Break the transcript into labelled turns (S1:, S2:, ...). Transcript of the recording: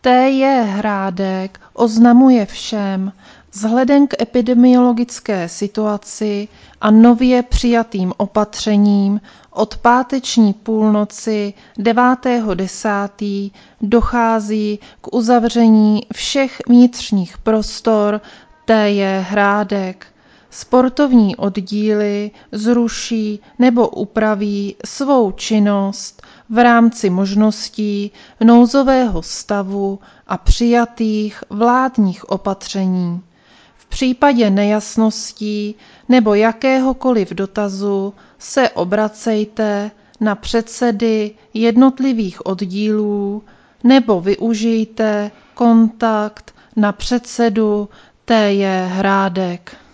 S1: T.J. Hrádek oznamuje všem vzhledem k epidemiologické situaci a nově přijatým opatřením od páteční půlnoci 9.10. dochází k uzavření všech vnitřních prostor T.J. Hrádek. Sportovní oddíly zruší nebo upraví svou činnost v rámci možností nouzového stavu a přijatých vládních opatření. V případě nejasností nebo jakéhokoliv dotazu se obracejte na předsedy jednotlivých oddílů nebo využijte kontakt na předsedu T.J. Hrádek.